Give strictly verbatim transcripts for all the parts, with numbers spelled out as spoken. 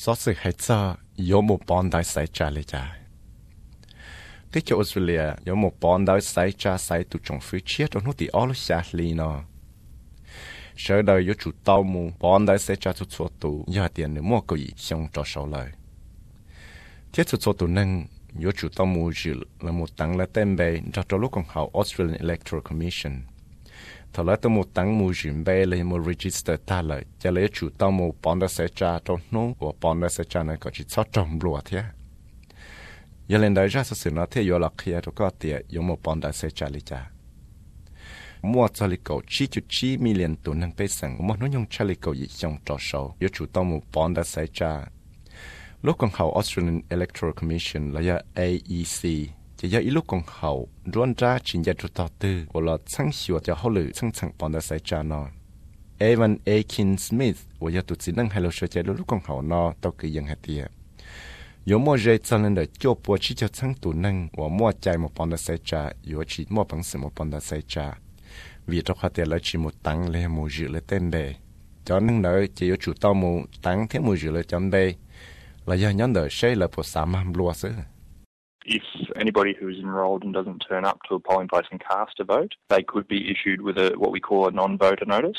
số sự hay cho có một bọn đại xảy raเลยจ้ะที่จะออสเตรเลีย有một bọn đại xảy ra xảy tụ trong phía trước trong nútที่ออลชาลีเนาะsau đó có chủ tàu mu bọn đại xảy ra tụ số tụ giờ tiền nữa mua cái xong cho sau lại thiết tụ số tụ nâng có chủ tàu mu dự là một tăng là tên bề cho cho lúc còn học Australian Electoral Commission thọ lại tôi một tăng mu dự bề là một register ta lại cho lấy chủ tàu mu bọn đại xảy ra trong nút của bọn đại xảy ra này có chỉ sáu trăm lúa thế giờ lên đây ra sự nó thế giờ là kia tôi có tiền có một bọn đại xảy ra lý cha mua cho lý cầu chỉ chút chỉ million tuần năng bê sang mua nó用cho lý cầu gì trong trò sâu có chủ tàu mu bọn đại xảy ra lúc còn học Australian Electoral Commission là do A E C chỉ do lúc còn học đoán ra chính gia chủ tàu tư hoặc là sáng sửa cho họ lựa sáng sáng bọn đại xảy ra nó Evan Akin Smith và do tụi chính năng hay là sửa chạy lúc còn học nó tao cứ dừng hạt tiền有么人在那的脚步起就成都能，我么在么帮的谁家，有起么本事么帮的谁家，vì trong khát là chỉ một tăng lên một dự lên tên bề, cho nên nói chỉ có chủ tàu một tăng thêm một dự lên chấm bề, là do nhóm đời sẽ là một sáu trăm lúa sữa. If anybody who is enrolled and doesn't turn up to a polling place and cast a vote, they could be issued with a what we call a non-voter notice.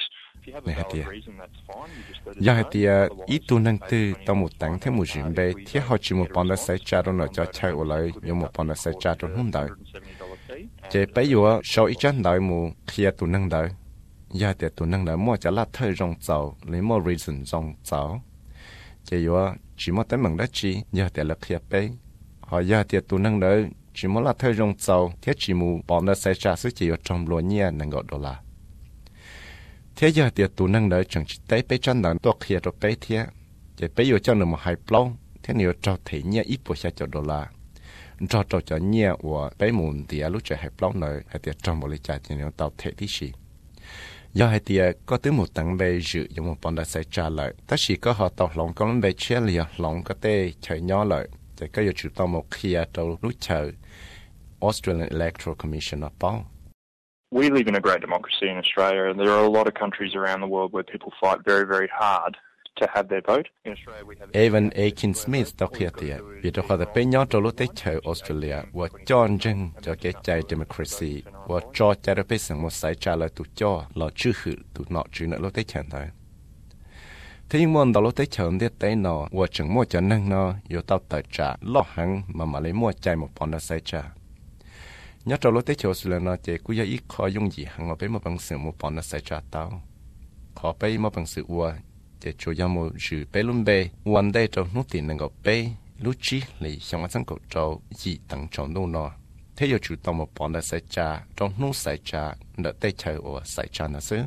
do hạt tiền ít tu năng tư tao một tăng thêm một chuyện bề thiết họ chỉ một bọn đã xảy ra trong nó cho chơi ở lại nhưng một bọn đã xảy ra trong hôm đời chỉ bây giờ sau ít chân đời mù khi tu năng đời do tiền tu năng đời mua cho là thời rong giàu lấy mua reason rong giàu chỉ giờ chỉ mua tới mừng đất chi do tiền là khi bây họ do tiền tu năng đời chỉ mua là thời rong giàu thiết chỉ mù bọn đã xảy ra sự chỉ ở trong lúa nhẹ năng gọi đô la thế giờ thì tụi năng đợi chẳng chỉ tới bé chân đàn tôi kia rồi bé thế, chỉ bé giờ cho nó một hai plau, thế nhiều trâu thấy nhẹ ít bữa sẽ cho đô la, trâu trâu cho nhẹ và bé muốn thì lúc chơi hai plau này, hay thì trong một lịch trả thì nó tao thấy tí gì, giờ hay thì có tới một tầng về dự dùng một bọn đã sẽ trả lại, tất chỉ có họ tao lòng con về chia liền lòng có thể chơi nhỏ lại, chỉ có giờ chủ tao một kia trâu lúc chơi Australian Electoral Commission ở bao. We live in a great democracy in Australia, and there are a lot of countries around the world where people fight very, very hard to have their vote. In Australia, we have Evan Akin Smith tao kia tiệt, vì tôi có thể bên nhau trong lúc tới chơi Australia, và cho dân cho cái trái democracy, và cho trái đất bên sân một sai trả lời tụi cho là chữ hữu tụi nọ chữ nữa lúc tới chơi thôi. Thế nhưng mà lúc tới chơi thì tới nọ, và chẳng mua cho năng nọ, yêu tao tự trả lo hẳn mà mà lấy mua trái một bọn đã sai trả. Nhớ trong lúc tới chỗ là nó chỉ cứ ít khó dùng gì hàng ở bên một bằng sự một bọn nó sẽ trả tao khó bên một bằng sự ua chỉ chủ yếu một sự bên luôn bên one day trong nút tiền năng gặp bên lúc chỉ lấy xong ở trong cổ trâu gì tăng trong đâu nó thế giờ chủ động một bọn nó sẽ trả trong nút sẽ trả đợi tới chơi ua sẽ trả nó xứ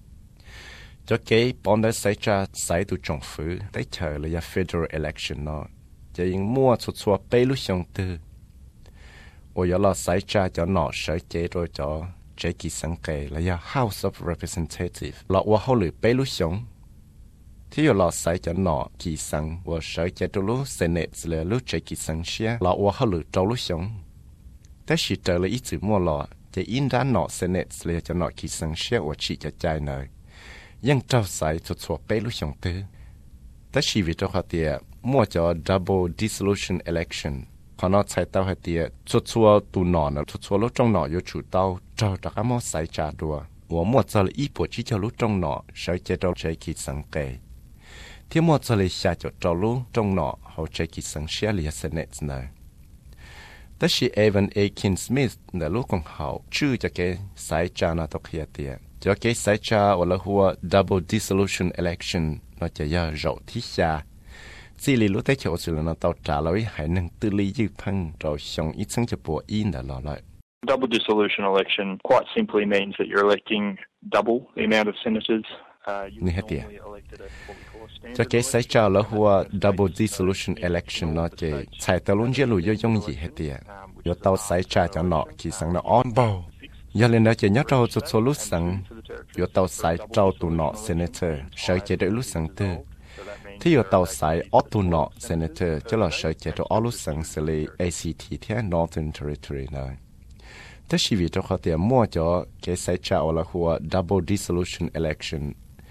cho cái bọn nó sẽ trả sẽ từ trong phủ tới chơi là federal election nó chỉ những mua xuất xuất bên lúc xong từ我有了sai cha cho nó sở chế rồi cho chế kỳ sáng kề là do House of Representative là我后来被录上，ที่有了sai cho nó kỳ sáng我sở chế cho lúc Senate là lúc chế kỳ sáng xe là我后来找录上，但是这了一直没了，就应当nó Senate là cho nó kỳ sáng xe我chỉ cho trái này，ยัง找sai cho错被录上的，但是vì trong hoạt động mua cho double dissolution election。họ nói sai tao hay tiệt chua chua tụ nọ nữa chua chua lúc trong nọ yêu chủ tao cho tất cả mọi sai trả đùa, tôi muốn cho là ít bộ chỉ cho lúc trong nọ sẽ chế độ chế kỳ sáng kề, thì muốn cho là xa cho cho lúc trong nọ họ chế kỳ sáng xe liền Senate này,แต่是 Evan Akin Smith ในลูกของเขาชื่อจะเกsai trả nó tao kia tiệt, cho cái sai trả hoặc là hoa double dissolution election nóจะยาวrộngที่xa chỉ lý lúc tới chỗ sự là nó tao trả lời hãy nâng tư lý dư phăng rồi xong ít sáng cho bộ in đã lọ lại. Double dissolution election quite simply means that you're electing double the amount of senators. Như hết tiệt. Cho cái xảy ra là hoa double dissolution election nó chỉ xài tao luôn dễ lùi do dùng gì hết tiệt. Do tao xảy ra cho nó khi sáng nó on bầu. Do lên đó chỉ nhớ trâu cho số lúc sáng. Do tao xảy trâu tụ nọ senator sở chế đợi lúc sáng tư. Thì ở tàu sai Otto Senator cho là sở chế cho Olu Sang Seli A C T theo Northern Territory này. Thế chỉ vì cho họ tiền mua cho cái sai trả là của double dissolution election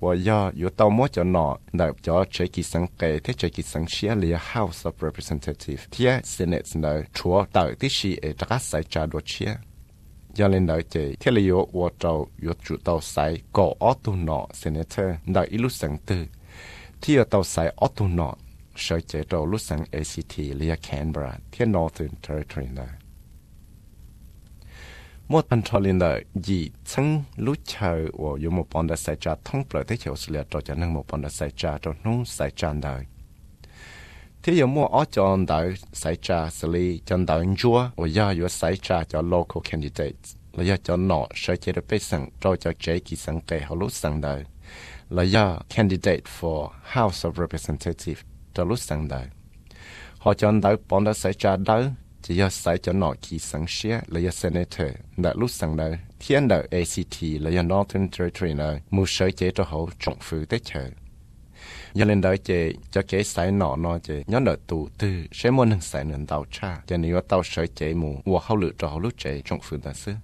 ว่าย่ออยู่เตามัวจะหนอแต่จะใช้กิสังเกที่ใช้กิสังเชียเลีย House of Representatives ที่ Senate เนอชัวเตาที่ชีเอตรัสใส่จาดเชียยังเล่นได้เจที่เลยอยู่ว่าเจ้าอยู่จุดเตาใส่ก่อออตุนอ Senator ได้อิลุสังตือที่เตาใส่ออตุนอใช้เจเตาลุสัง เอ ซี ที เลีย Canberra ที่ Northern Territory เนอมดพันทอลินเดอร์ยีซึ่งรู้เชอว่าอยู่หมู่ปอนด์ใส่จาท่องเปลือกที่เขียวเสียต่อจากนั้นหมู่ปอนด์ใส่จาต่อนู้นใส่จานได้ที่อยู่หมู่อ้อจอนได้ใส่จาสลีจันได้จัวว่าย่าอยู่ใส่จาจาก local candidates แล้วย่าจะหนอใช้เจริญไปสั่งต่อจากเจกิสังเกเขารู้สั่งได้แล้วย่า candidate for House of Representatives จะรู้สั่งได้เขาจอนได้ปอนด์ใส่จาได้chỉ do sai cho nó kỳ sáng xia là do senator đã lúc sáng đó thiên đạo A C T là do Northern Territory này mua sợi chế cho họ trọng phứ tới chờ do lên đó chế cho cái sai nọ nó chế nhớ đợi tù tư sẽ muốn hưng sai nên tàu cha cho nên tàu sợi chế mù và họ lựa cho họ lúc chế trọng phứ đó xứ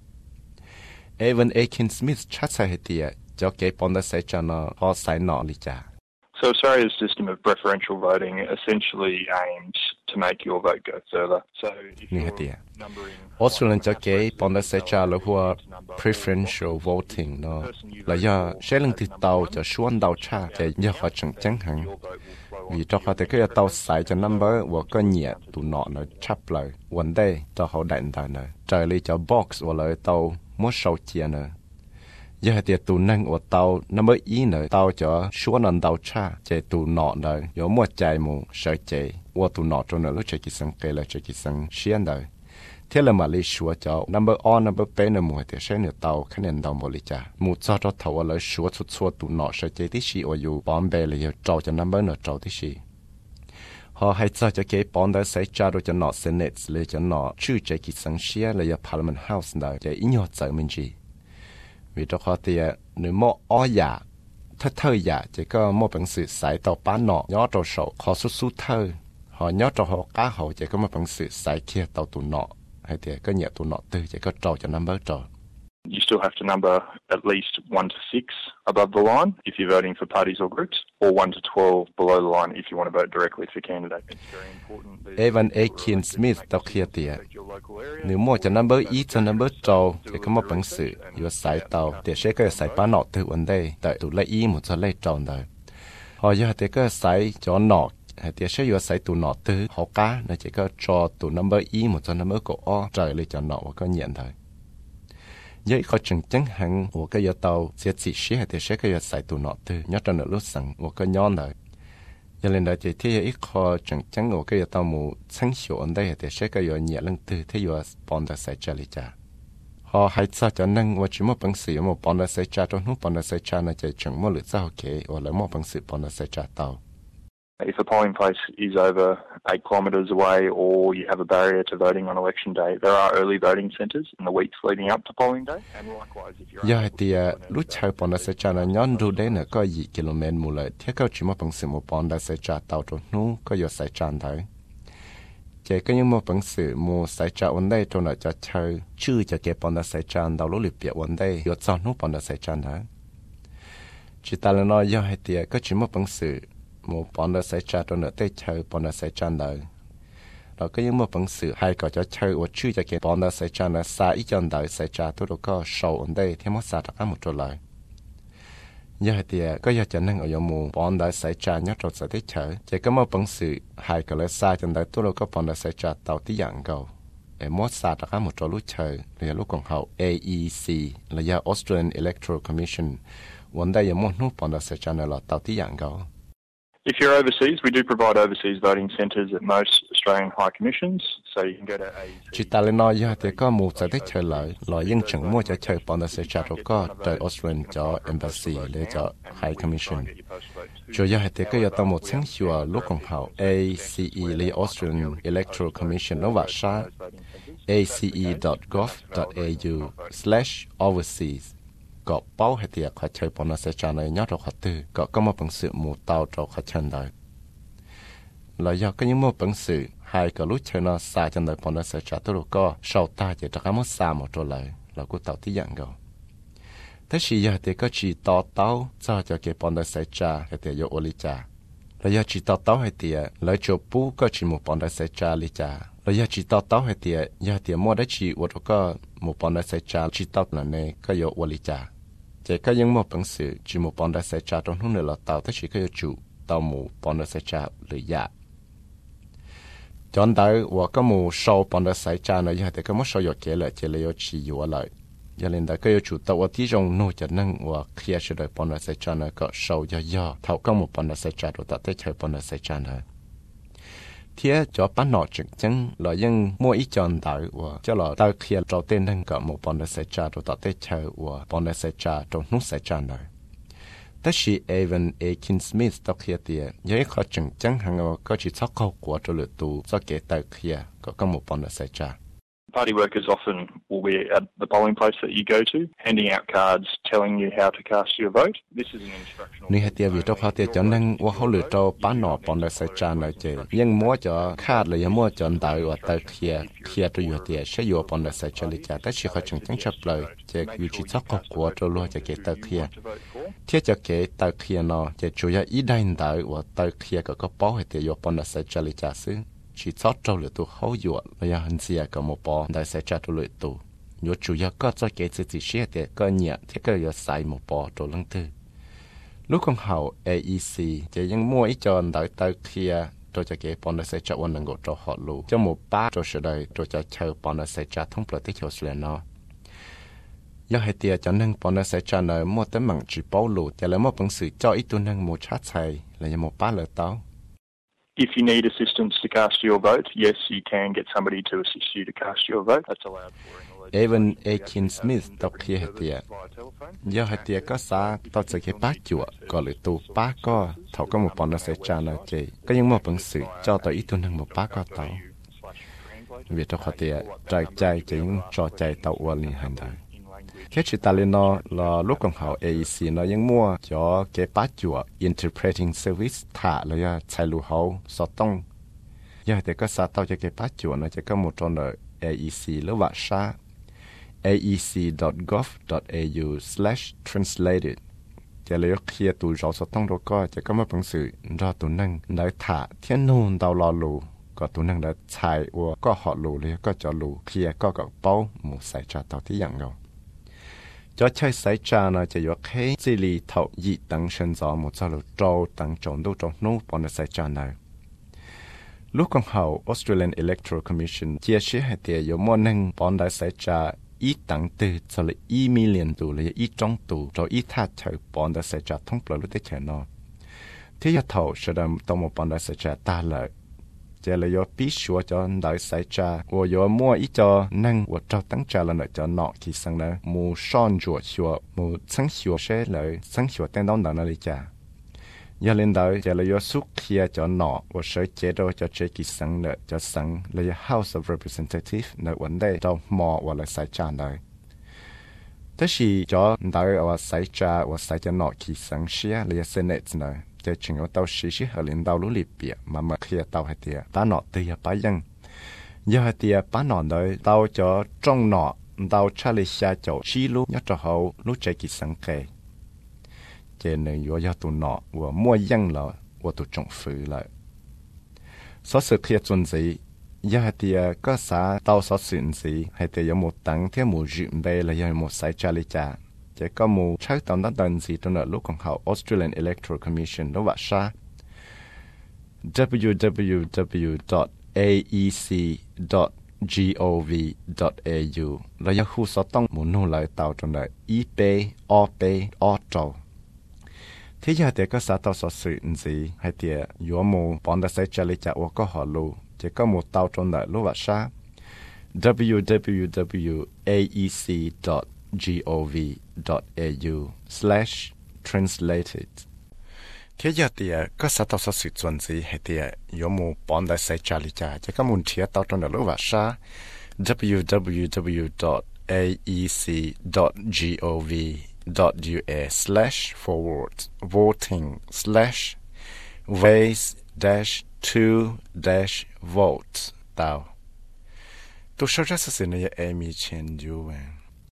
Evan Akin Smith chắc sai hết tiệt cho cái bọn đó sai cho nó họ sai nọ đi cha. So Australia's system of preferential voting essentially aimed to make your vote go further. So if you're numbering Australian cho cái bọn đó sẽ trả lời qua preferential voting nó là do sẽ lần từ tàu cho xuân đầu cha để do họ chẳng chẳng hạn vì cho họ thì cái tàu xài cho number và có nhẹ tụ nọ nó chấp lại vấn đề cho họ đại đại nữa trời lý cho box và lại tàu muốn sâu chia nữa giờ thì tụ năng ở tàu number ý nữa tàu cho xuân lần đầu cha để tụ nọ nữa có một chạy mù sợ chạy và tụ nọ cho nó lúc chạy kỳ sang cây là chạy kỳ sang xiên đời thế là mà lấy số cho number on number p nữa mùa thì sẽ nửa tàu khả năng tàu một lý trả một cho cho thầu lấy số chút số tụ nọ sẽ chế tí xí ởอยู่bom bè làอยู่trâu cho number nửa trâu tí xí họ hay cho cho cái bom đó sẽ trả rồi cho nọ senate lấy cho nọ chữ chế kỳ sang xia là ở parliament house đó để ý nhau giờ mình gì vì cho họ thì nếu mà ở nhà thất thời nhà chỉ có một bằng sự sai tàu bán nọ nhớ cho sổ họ xuất xuất thời họ nhớ cho họ cá họ chỉ có một bằng sự sai kia tàu tụ nọ hay thì có nhẹ tụ nọ từ chỉ có trâu cho number trâu. You still have to number at least one to six above the line if you're voting for parties or groups, or one to twelve below the line if you want to vote directly for candidate. It's very important. Evan Akin Smith tao kia tiệt. Nếu mua cho number ít cho number trâu thì có một bằng sự vừa sai tàu thì sẽ có sai bán nọ từ vấn đề tại tụ lấy ý một cho lấy trâu đời. Họ giờ thì có sai cho nọ thì sẽ vừa sai tụ nọ từ họ cá nó chỉ có cho tụ number ý một cho number của o trời lấy cho nọ và có nhận thôi. Vậy có chừng chẳng hạn của cái giờ tàu sẽ chỉ xí thì sẽ cái giờ xài tụ nọ từ nhớ cho nó lúc sẵn của cái nhon đấy. Giờ lên đó chỉ thấy ít khó chừng chẳng của cái giờ tàu mù sáng sủa ở đây thì sẽ cái giờ nhẹ lần từ thế giờ bọn đã xài trả lại trả. Họ hay sao cho năng và chỉ một bằng sự một bọn đã xài trả trong lúc bọn đã xài trả là chỉ chừng một lượt sao kể hoặc là một bằng sự bọn đã xài trả tàu. If a polling place is over eight kilometres away or you have a barrier to voting on election day, there are early voting centres in the weeks leading up to polling day. And likewise, if you're... Giờ thì lúc chơi bọn đã sẽ trả là nhón đu đấy nữa có gì km mù lợi thế có chỉ một bằng sự một bọn đã sẽ trả tàu trong nú có giờ sẽ trả thôi. Chỉ có những một bằng sự một sẽ trả vấn đề trong đó cho chơi chưa cho cái bọn đã sẽ trả đầu lúc liệp biệt vấn đề giờ cho nú bọn đã sẽ trả thôi. Chỉ ta là nói giờ thì có chỉ một bằng sự một bọn đã sẽ trả trong nửa tây chơi bọn đã sẽ trả đời. Đó có những một bằng sự hay có cho chơi và chưa cho cái bọn đã sẽ trả là xa ít chân đời sẽ trả tôi đâu có sầu ở đây thì mất xa tất cả một chỗ lại. Giờ thì có giờ cho nên ở trong một bọn đã sẽ trả nhớ trong sẽ tây chơi. Chỉ có một bằng sự hay có lẽ xa chân đời tôi đâu có bọn đã sẽ trả tàu tí dạng cầu. Để mất xa tất cả một chỗ lúc chơi là lúc còn hậu A E C là do Australian Electoral Commission. Vấn đề là một nút bọn đã sẽ trả là tàu tí dạng cầu. If you're overseas, we do provide overseas voting centres at most Australian High Commissions, so you can go to A E C. Chỉ ta lên nói giờ thì có một giải thích chơi lại, loại dân chẳng mua cho chơi bọn nó sẽ trả đâu có tới Australian cho Embassy để cho High Commission. Cho giờ thì có giờ tao một sáng sủa lúc còn hậu A C E lấy Australian Electoral Commission nó vả sa ace.gov.au slash overseas. Có bao hệ tiệc họ chơi bọn nó sẽ trả lời nhớ rồi họ tư có có một bằng sự mù tàu cho họ chân đời là do có những một bằng sự hai cái lúc chơi nó xa chân đời bọn nó sẽ trả tôi được có sau ta chỉ cho cái mất xa một chỗ lại là của tàu tí dạng rồi แต่ชีอยากแต่ก็ชีต่อเต้าจะจะเก็บปอนได้ใส่จ่าให้แต่โยโอลิจ่าแล้วอยากชีต่อเต้าให้เตียแล้วจบปูก็ชีหมู่ปอนได้ใส่จ่าลิจ่าแล้วอยากชีต่อเต้าให้เตียอยากเตียมั่วได้ชีวัดก็หมู่ปอนได้ใส่จ่าชีต่อนั่นเองก็โยโอลิจ่าเจ้ก็ยังมั่วปังสือชีหมู่ปอนได้ใส่จ่าตรงนู้นเลยเต้าแต่ชีก็โยจูเต้าหมู่ปอนได้ใส่จ่าหรืออยากจอนได้ว่าก็หมู่โชว์ปอนได้ใส่จ่าเนยอยากแต่ก็มั่วโชว์อยากเกลือเจเลยชีอยู่อะไรยาลินดาก็อยู่จุดตัวที่จงโนจะนั่งว่าเคลียร์สุดเลยปอนด์เซจานก็โชว์ย่อๆเท่ากับหมู่ปอนด์เซจานตัวตัดได้ใช้ปอนด์เซจานเลยเทียจอปั้นหนอจึงจังเรายังมั่วอีจอนได้ว่าจะเราได้เคลียร์เราเต้นนั่งกับหมู่ปอนด์เซจานตัวตัดได้ใช้ว่าปอนด์เซจานตรงนู้นเซจานเลยแต่ชีเอเวนเอคินสมิธตัวเคลียร์เตียยังเขาจึงจังหังว่าก็จะชักเข้ากว่าตัวหรือตัวจะเกิดได้เคลียร์ก็กับหมู่ปอนด์เซจาน Party workers often will be at the polling place that you go to, handing out cards telling you how to cast your vote. This is an instructional. นี่ให้เตียวิตเขาเตียจนนั่งว่าเขาหรือเราป้านหนอปอนได้ใส่จานเลยเจยังมัวจะคาดเลยยังมัวจนตายว่าตายเคลียเคลียตัวอยู่เตียใช้อยู่ปอนได้ใส่จานเลยจ้าแต่ชีเขาจึงจังชับเลยเจอยู่ที่ซักก็กลัวตัวรัวจะเกตตายเคลียเที่ยจะเกตตายเคลียเนาะจะช่วยอีได้ตายว่าตายเคลียก็ก็ป้อให้เตียอยู่ปอนได้ใส่จานเลยจ้าซึ่งชีซอดเจ้าหรือตัวเขาอยู่ระยะหันเสียกับโมปอได้ใส่จ่าตัวเลยตัวอยู่จุยก็จะเกิดสิ่งเสียแต่ก็เนี่ยที่ก็จะใส่โมปอตัวลังตือลูกของเขา เอ อี ซี จะยังมั่วอีจอนได้ตายเคลียตัวจะเก็บปอนได้ใส่จ่าวันหนึ่งก็ตัวหอลูจะโมป้าตัวเฉยตัวจะเชื่อปอนได้ใส่จ่าทั้งประเทศเขาเสียเนาะอยากให้เตียจะนั่งปอนได้ใส่จ่าเนยมั่วแต่หมั่งจีเป้าลูจะแล้วมั่วปังสื่อเจ้าอีตัวนั่งโมชาใส่แล้วยังโมป้าเลยเต้า If you need assistance to cast your vote, yes, you can get somebody to assist you to cast your vote. That's allowed for in the Evan Akin Smith ตกเคียเตียยาเตียก็สาต่อจากที่ป้าจั่วก็เลยตูป้าก็เท่าก็หมู่ปอนด์เซจานเจก็ยังมาปังสื่อเจ้าต่ออีตัวหนึ่งหมู่ป้าก็เต่าเวียดเขาเตียใจใจจึงจอใจเต่าอวนนี่หันได้แค่ชิตาเลนอรอลูกของเขา เอ อี ซี เนาะยังมั่วจอเก็บป้าจั่ว interpreting service ถ่าเลยอะใช้รู้เขาสอดต้องยาแต่ก็สาเต่าจะเก็บป้าจั่วเนาะจะก็หมดตอนเลย เอ อี ซี หรือว่าชา เอ อี ซี ดอท กอฟ ดอท เอ ยู สแลช ทรานสเลท จะเลยเคลียร์ตัวเราสอดต้องเราก็จะก็มาปังสื่อรอตัวนั่งได้ถ่าเที่ยนนู่นดาวรอรูก็ตัวนั่งได้ใช้วัวก็หอรูเลยก็จะรูเคลียร์ก็กับเป้าหมูใส่จาเต่าที่อย่างเราจะใช้สายจานจะยกให้สิริเท่ายี่ตั้งเชิญจอหมดจะรู้โจตั้งจงดูจงนู้ปอนสายจานเลยลูกของเขา Australian Electoral Commission เจียเชื่อให้เตียอยู่มั่วหนึ่งปอนได้สายจาอีตั้งตื่นจะเลยอีมิเลียนตัวเลยอีจงตัวเราอีทัดเฉยปอนได้สายจาทั้งปลอยรู้ได้เฉยนอที่จะเท่าแสดงต้องมาปอนได้สายจาตาเลยจะเลยยปีชัวจอนได้ใส่จาว่าโยมัวอีจอนั่งว่าเจ้าตั้งใจแล้วเนอะจอนอกที่สังเนอะมูซ่อนจั่วชัวมูสังชัวเช่เลยสังชัวเต้นดองดังนั่นเลยจ้ายาเล่นได้จะเลยยสุขเคียจอนอกว่าใช้เจโดจะเจกิสังเนอะจะสังเลย House of Representative ในวันได้เราหมอว่าเลยใส่จานได้แต่ชีจอได้ว่าใส่จาว่าใส่จะนอกที่สังเชียเลยเซเนตเนอะจะจึงเอาเตาชีชิหลินเตาลุลิเปียมามาเคลียเตาให้เตียป้าหนอเตียป้ายังยาเตียป้าหนอเลยเตาจะจ้องหนอเตาชาลิชาเจ้าชีลุยอดเขาลุใจกิสังเกเจนในยัวยาตุหนอว่ามั่วยังเราว่าตุจงฝือเลยสอสือเคลียจนสียาเตียก็สาเตาสอสืนสีให้เตียหมดตังเที่ยหมูจุเบลเลยยังหมดใส่ชาลิจาจะก็มูใช้ตอนนั้นตอนสีตัวหน้าลูกของเขา Australian Electoral Commission หรือว่าชา ดับเบิลยู ดับเบิลยู ดับเบิลยู ดอท เอ อี ซี ดอท จี โอ วี ดอท เอ ยู แล้วยังคู่สอต้องหมุนนู่นเลยเตาตัวหน้าอีเปออเปออโตที่ยาเด็กก็สาเตาสอสื่อสีให้เตียยัวมูปอนได้ใช้จริตจากว่าก็หอลูจะก็มูเตาตัวหน้าลูกว่าชา ดับเบิลยู ดับเบิลยู ดับเบิลยู เอ อี ซี ดอท gov dot au slash translated แค่ยาเตียก็สะท้อนสุดส่วนสีให้เตียยมูปอนได้ใส่จาริจาจะก็มุนเทียต่อตรงนั้นรู้ว่าชา ดับเบิลยู ดับเบิลยู ดับเบิลยู ดอท เอ อี ซี ดอท จี โอ วี ดอท ยู เอ slash forward voting slash ways dash to dash vote ตาวตัวชาวราชสินในเอมีเชนยูเอง